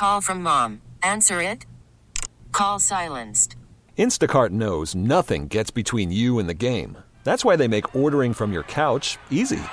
Call from mom. Answer it. Call silenced. Instacart knows nothing gets between you and the game. That's why they make ordering from your couch easy.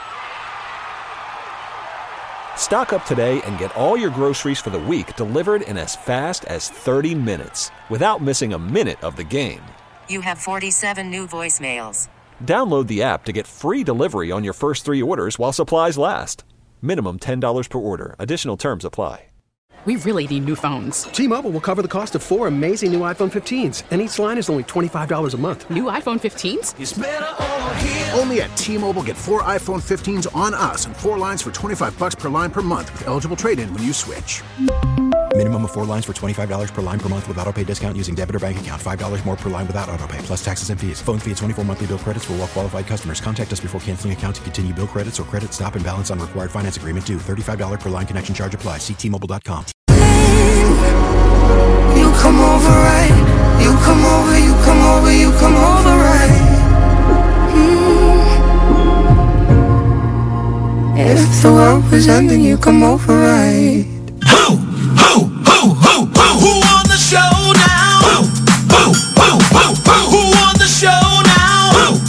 Stock up today and get all your groceries for the week delivered in as fast as 30 minutes without missing a minute of the game. You have 47 new voicemails. Download the app to get free delivery on your first 3 orders while supplies last. Minimum $10 per order. Additional terms apply. We really need new phones. T-Mobile will cover the cost of 4 amazing new iPhone 15s, and each line is only $25 a month. New iPhone 15s? It's better over here. Only at T-Mobile, get 4 iPhone 15s on us and 4 lines for $25 per line per month with eligible trade-in when you switch. Minimum of 4 lines for $25 per line per month with autopay discount using debit or bank account. $5 more per line without autopay, plus taxes and fees. Phone fee at 24 monthly bill credits for well-qualified customers. Contact us before canceling account to continue bill credits or credit stop and balance on required finance agreement due. $35 per line connection charge applies. See T-Mobile.com. You come over right. You come over, you come over, you come over right. If the world was ending, you come over right. Who on the show now? Who on the show now?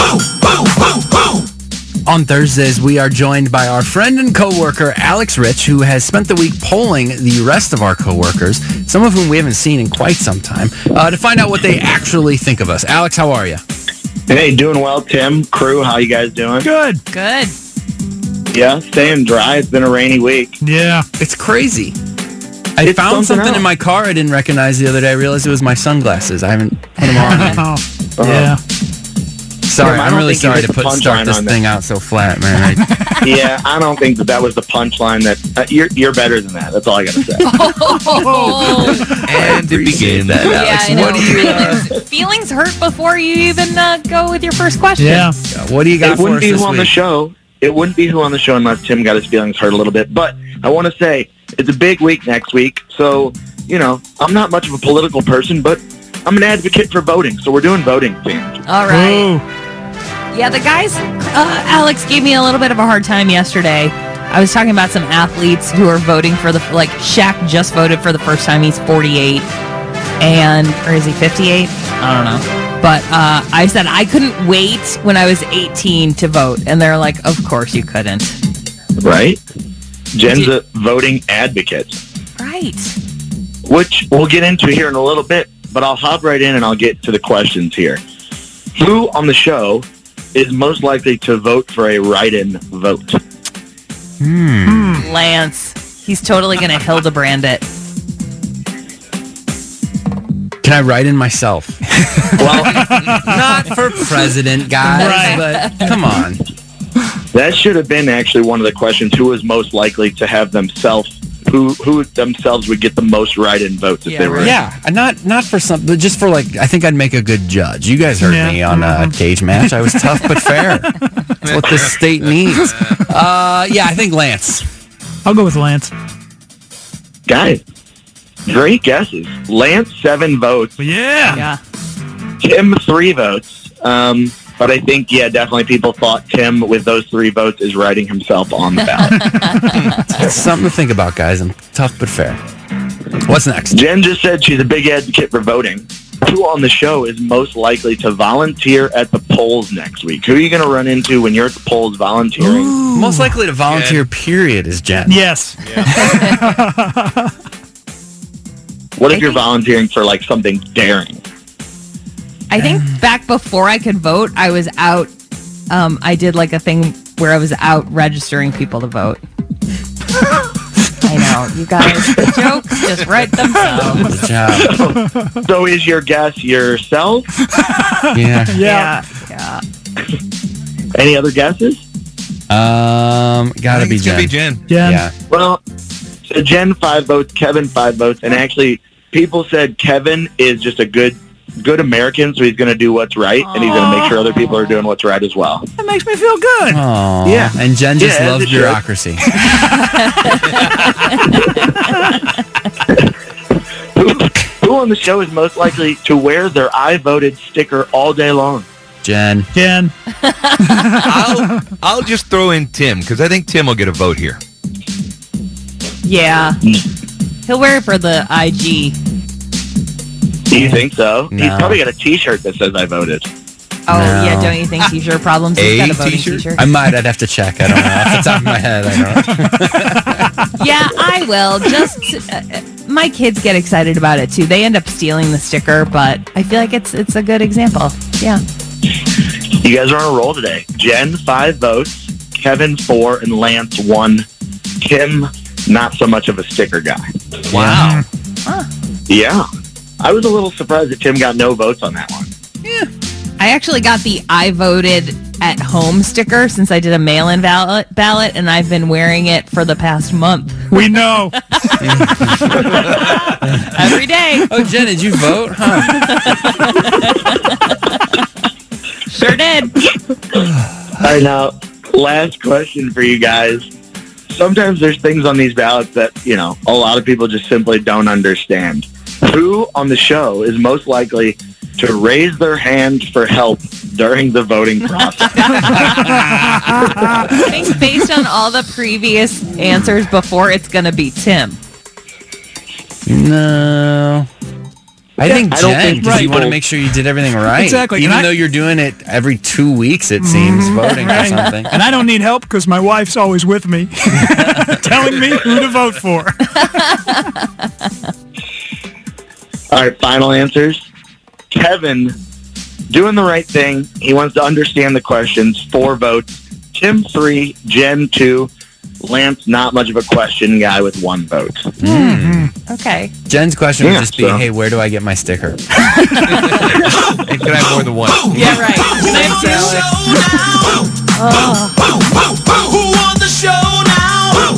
On Thursdays, we are joined by our friend and coworker, Alex Rich, who has spent the week polling the rest of our coworkers, some of whom we haven't seen in quite some time, to find out what they actually think of us. Alex, how are you? Hey, doing well, Tim. Crew, how you guys doing? Good. Yeah, staying dry. It's been a rainy week. Yeah. It's crazy. I found something in my car I didn't recognize the other day. I realized it was my sunglasses. I haven't put them on. Yeah. Sorry, I'm really sorry to start this thing out so flat, man. Yeah, I don't think that was the punchline. That you're better than that. That's all I gotta say. And it began that, Alex. Yeah, What do you? Feelings hurt before you even go with your first question. Yeah. What do you got It for wouldn't us be this who on the week? show. It wouldn't be who on the show unless Tim got his feelings hurt a little bit. But I want to say it's a big week next week. So, I'm not much of a political person, but I'm an advocate for voting. So we're doing voting themes. All right. Yeah, the guys, Alex gave me a little bit of a hard time yesterday. I was talking about some athletes who are voting for Shaq just voted for the first time. He's 48. Or is he 58? I don't know. But I said I couldn't wait when I was 18 to vote. And they're like, of course you couldn't. Right? Jen's a voting advocate. Right. Which we'll get into here in a little bit, but I'll hop right in and I'll get to the questions here. Who on the show is most likely to vote for a write-in vote? Lance. He's totally going to Hildebrand it. Can I write in myself? Well, not for president, guys, but come on. That should have been actually one of the questions. Who is most likely to have themselves, who themselves would get the most write-in votes if they were? Yeah, not for something, but just for I think I'd make a good judge. You guys heard me on a cage match. I was tough but fair. That's what this state needs. Yeah, I think Lance. I'll go with Lance. Guys, great guesses. Lance, 7 votes. Yeah. Tim, 3 votes. But I think, definitely people thought Tim, with those 3 votes, is writing himself on the ballot. It's something to think about, guys. I'm tough but fair. What's next? Jen just said she's a big advocate for voting. Who on the show is most likely to volunteer at the polls next week? Who are you going to run into when you're at the polls volunteering? Most likely to volunteer, period, is Jen. Yes. What if you're volunteering for something daring? I think back before I could vote, I was out. I did a thing where I was out registering people to vote. I know, you guys. The jokes just write themselves. Good job. So is your guess yourself? Yeah. Any other guesses? Gotta be Jen. Jen. Yeah. Well, so Jen 5 votes, Kevin 5 votes, and actually people said Kevin is just a good American, so he's going to do what's right, and he's going to make sure other people are doing what's right as well. That makes me feel good. Aww. Yeah. And Jen just loves bureaucracy. Who on the show is most likely to wear their I voted sticker all day long? Jen. I'll just throw in Tim, because I think Tim will get a vote here. Yeah. He'll wear it for the IG. Do you think so? No. He's probably got a T-shirt that says I voted. Oh, No. yeah, don't you think T-shirt problems? He's got a voting T-shirt. I'd have to check. I don't know. Off the top of my head, I don't. Yeah, I will. Just my kids get excited about it too. They end up stealing the sticker, but I feel like it's a good example. Yeah. You guys are on a roll today. Jen, 5 votes. Kevin, 4. And Lance, 1. Tim, not so much of a sticker guy. Wow. Yeah. I was a little surprised that Tim got no votes on that one. I actually got the I voted at home sticker since I did a mail-in ballot, and I've been wearing it for the past month. We know. Every day. Oh, Jen, did you vote? Huh? Sure did. All right, now, last question for you guys. Sometimes there's things on these ballots that, a lot of people just simply don't understand. Who on the show is most likely to raise their hand for help during the voting process? I think based on all the previous answers before, it's going to be Tim. No. I think Jen, because you want to make sure you did everything right. Exactly. Even though you're doing it every 2 weeks, it seems, voting for something. And I don't need help because my wife's always with me, telling me who to vote for. All right, final answers. Kevin, doing the right thing. He wants to understand the questions. 4 votes. Tim, 3. Jen, 2. Lance, not much of a question guy with 1 vote. Okay. Jen's question would just be, hey, where do I get my sticker? And can I have more than one? Yeah, right. Can I have Who won the show now?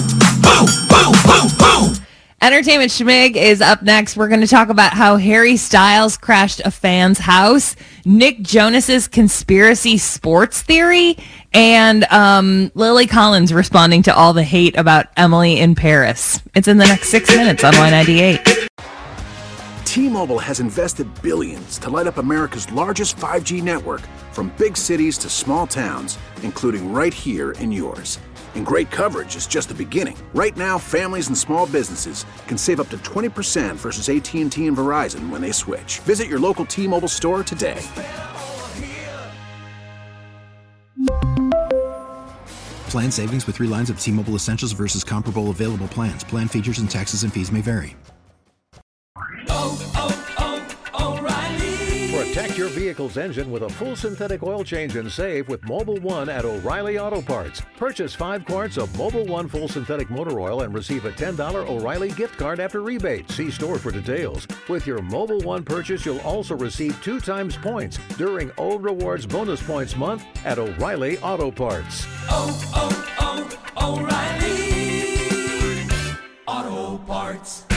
Entertainment Schmig is up next. We're going to talk about how Harry Styles crashed a fan's house, Nick Jonas's conspiracy sports theory, and Lily Collins responding to all the hate about Emily in Paris. It's in the next 6 minutes on Y98. T-Mobile has invested billions to light up America's largest 5G network, from big cities to small towns, including right here in yours. And great coverage is just the beginning. Right now, families and small businesses can save up to 20% versus AT&T and Verizon when they switch. Visit your local T-Mobile store today. Plan savings with 3 lines of T-Mobile Essentials versus comparable available plans. Plan features and taxes and fees may vary. Protect your vehicle's engine with a full synthetic oil change and save with Mobile One at O'Reilly Auto Parts. Purchase 5 quarts of Mobile One full synthetic motor oil and receive a $10 O'Reilly gift card after rebate. See store for details. With your Mobile One purchase, you'll also receive 2 times points during O Rewards Bonus Points Month at O'Reilly Auto Parts. O'Reilly Auto Parts.